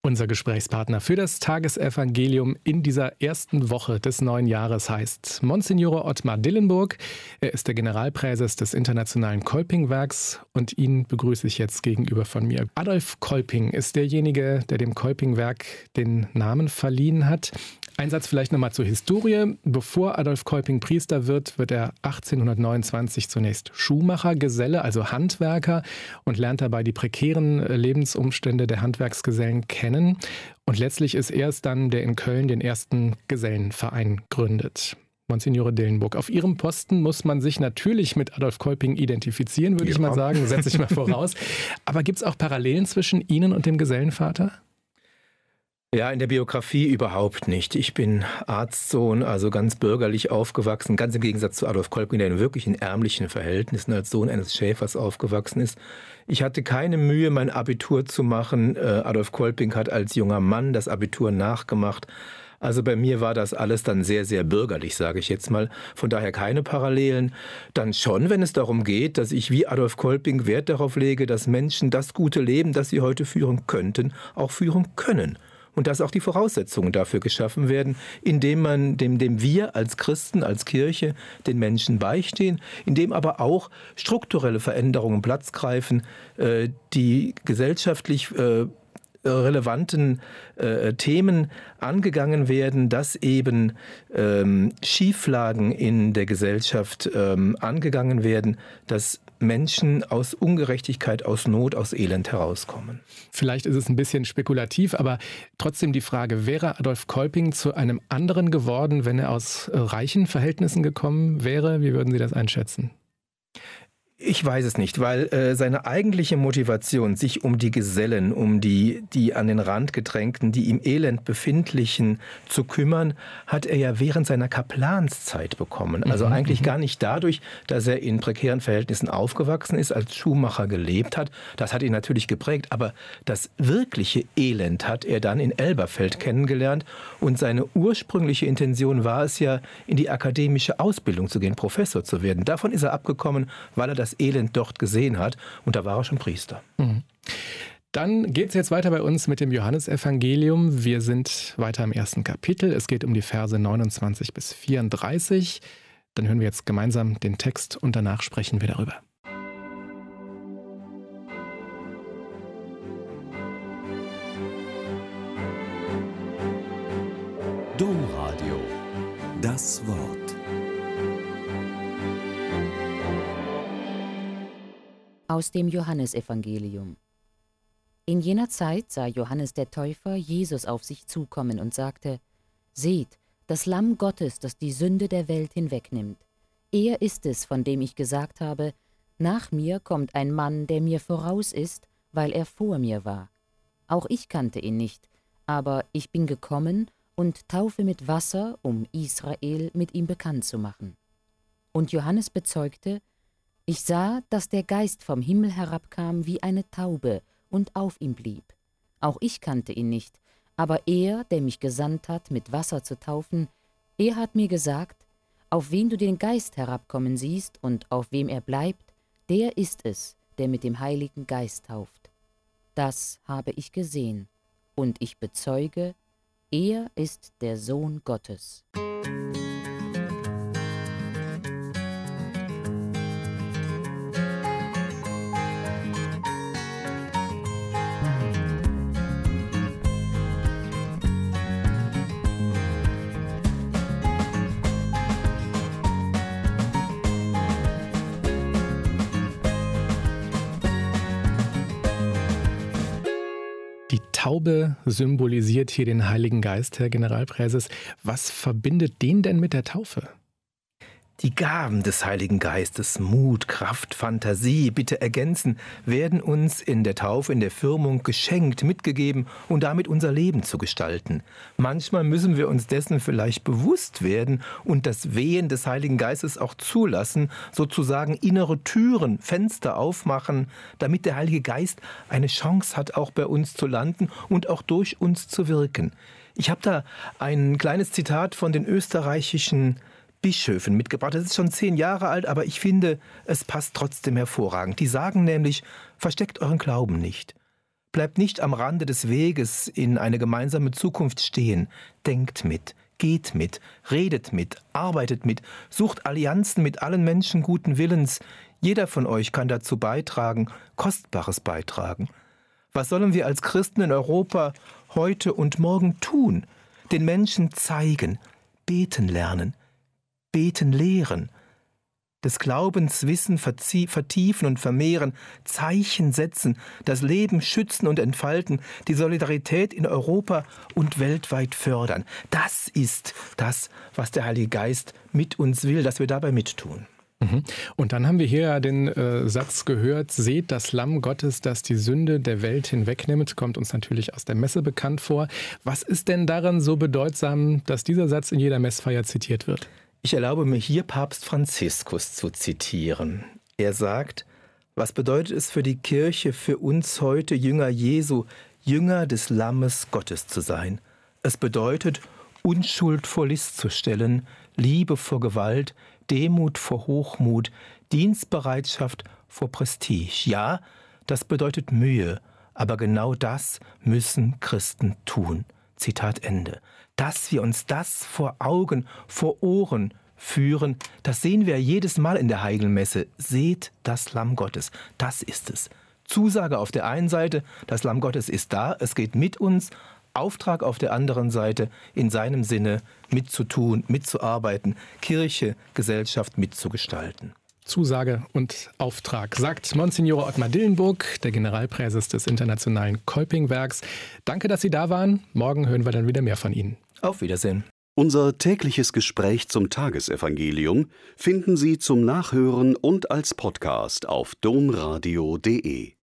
Unser Gesprächspartner für das Tagesevangelium in dieser ersten Woche des neuen Jahres heißt Monsignore Ottmar Dillenburg. Er ist der Generalpräses des Internationalen Kolpingwerks und ihn begrüße ich jetzt gegenüber von mir. Adolf Kolping ist derjenige, der dem Kolpingwerk den Namen verliehen hat. Ein Satz vielleicht nochmal zur Historie. Bevor Adolf Kolping Priester wird, wird er 1829 zunächst Schuhmacher-Geselle, also Handwerker, und lernt dabei die prekären Lebensumstände der Handwerksgesellen kennen. Und letztlich ist er es dann, der in Köln den ersten Gesellenverein gründet. Monsignore Dillenburg, auf Ihrem Posten muss man sich natürlich mit Adolf Kolping identifizieren, würde ich mal sagen, setze ich mal voraus. Aber gibt es auch Parallelen zwischen Ihnen und dem Gesellenvater? Ja, in der Biografie überhaupt nicht. Ich bin Arztsohn, also ganz bürgerlich aufgewachsen, ganz im Gegensatz zu Adolf Kolping, der wirklich in ärmlichen Verhältnissen als Sohn eines Schäfers aufgewachsen ist. Ich hatte keine Mühe, mein Abitur zu machen. Adolf Kolping hat als junger Mann das Abitur nachgemacht. Also bei mir war das alles dann sehr, sehr bürgerlich, sage ich jetzt mal. Von daher keine Parallelen. Dann schon, wenn es darum geht, dass ich wie Adolf Kolping Wert darauf lege, dass Menschen das gute Leben, das sie heute führen könnten, auch führen können. Und dass auch die Voraussetzungen dafür geschaffen werden, indem wir als Christen, als Kirche den Menschen beistehen, indem aber auch strukturelle Veränderungen Platz greifen, die gesellschaftlich relevanten Themen angegangen werden, dass eben Schieflagen in der Gesellschaft angegangen werden, dass Menschen aus Ungerechtigkeit, aus Not, aus Elend herauskommen. Vielleicht ist es ein bisschen spekulativ, aber trotzdem die Frage, wäre Adolf Kolping zu einem anderen geworden, wenn er aus reichen Verhältnissen gekommen wäre? Wie würden Sie das einschätzen? Ich weiß es nicht, weil seine eigentliche Motivation, sich um die Gesellen, um die an den Rand gedrängten, die im Elend befindlichen zu kümmern, hat er ja während seiner Kaplanszeit bekommen. Also eigentlich gar nicht dadurch, dass er in prekären Verhältnissen aufgewachsen ist, als Schuhmacher gelebt hat. Das hat ihn natürlich geprägt, aber das wirkliche Elend hat er dann in Elberfeld kennengelernt und seine ursprüngliche Intention war es ja, in die akademische Ausbildung zu gehen, Professor zu werden. Davon ist er abgekommen, weil er das Elend dort gesehen hat und da war er schon Priester. Dann geht es jetzt weiter bei uns mit dem Johannesevangelium. Wir sind weiter im ersten Kapitel. Es geht um die Verse 29 bis 34. Dann hören wir jetzt gemeinsam den Text und danach sprechen wir darüber. Domradio, das Wort. Aus dem Johannesevangelium. In jener Zeit sah Johannes der Täufer Jesus auf sich zukommen und sagte: Seht, das Lamm Gottes, das die Sünde der Welt hinwegnimmt. Er ist es, von dem ich gesagt habe: Nach mir kommt ein Mann, der mir voraus ist, weil er vor mir war. Auch ich kannte ihn nicht, aber ich bin gekommen und taufe mit Wasser, um Israel mit ihm bekannt zu machen. Und Johannes bezeugte: Ich sah, dass der Geist vom Himmel herabkam wie eine Taube und auf ihm blieb. Auch ich kannte ihn nicht, aber er, der mich gesandt hat, mit Wasser zu taufen, er hat mir gesagt: Auf wen du den Geist herabkommen siehst und auf wem er bleibt, der ist es, der mit dem Heiligen Geist tauft. Das habe ich gesehen, und ich bezeuge, er ist der Sohn Gottes. Die Taube symbolisiert hier den Heiligen Geist, Herr Generalpräses. Was verbindet den denn mit der Taufe? Die Gaben des Heiligen Geistes, Mut, Kraft, Fantasie, bitte ergänzen, werden uns in der Taufe, in der Firmung geschenkt, mitgegeben und damit unser Leben zu gestalten. Manchmal müssen wir uns dessen vielleicht bewusst werden und das Wehen des Heiligen Geistes auch zulassen, sozusagen innere Türen, Fenster aufmachen, damit der Heilige Geist eine Chance hat, auch bei uns zu landen und auch durch uns zu wirken. Ich habe da ein kleines Zitat von den österreichischen Bischöfen mitgebracht. Das ist schon 10 Jahre alt, aber ich finde, es passt trotzdem hervorragend. Die sagen nämlich: Versteckt euren Glauben nicht. Bleibt nicht am Rande des Weges in eine gemeinsame Zukunft stehen. Denkt mit, geht mit, redet mit, arbeitet mit, sucht Allianzen mit allen Menschen guten Willens. Jeder von euch kann dazu beitragen, Kostbares beitragen. Was sollen wir als Christen in Europa heute und morgen tun? Den Menschen zeigen, beten lernen, beten lehren, des Glaubens Wissen vertiefen und vermehren, Zeichen setzen, das Leben schützen und entfalten, die Solidarität in Europa und weltweit fördern. Das ist das, was der Heilige Geist mit uns will, dass wir dabei mittun. Und dann haben wir hier den Satz gehört, seht das Lamm Gottes, das die Sünde der Welt hinwegnimmt, kommt uns natürlich aus der Messe bekannt vor. Was ist denn daran so bedeutsam, dass dieser Satz in jeder Messfeier zitiert wird? Ich erlaube mir hier Papst Franziskus zu zitieren. Er sagt, was bedeutet es für die Kirche, für uns heute Jünger Jesu, Jünger des Lammes Gottes zu sein? Es bedeutet, Unschuld vor List zu stellen, Liebe vor Gewalt, Demut vor Hochmut, Dienstbereitschaft vor Prestige. Ja, das bedeutet Mühe, aber genau das müssen Christen tun. Zitat Ende. Dass wir uns das vor Augen, vor Ohren führen, das sehen wir jedes Mal in der Heiligen Messe. Seht das Lamm Gottes, das ist es. Zusage auf der einen Seite, das Lamm Gottes ist da, es geht mit uns. Auftrag auf der anderen Seite, in seinem Sinne mitzutun, mitzuarbeiten, Kirche, Gesellschaft mitzugestalten. Zusage und Auftrag, sagt Monsignore Ottmar Dillenburg, der Generalpräses des Internationalen Kolpingwerks. Danke, dass Sie da waren. Morgen hören wir dann wieder mehr von Ihnen. Auf Wiedersehen. Unser tägliches Gespräch zum Tagesevangelium finden Sie zum Nachhören und als Podcast auf domradio.de.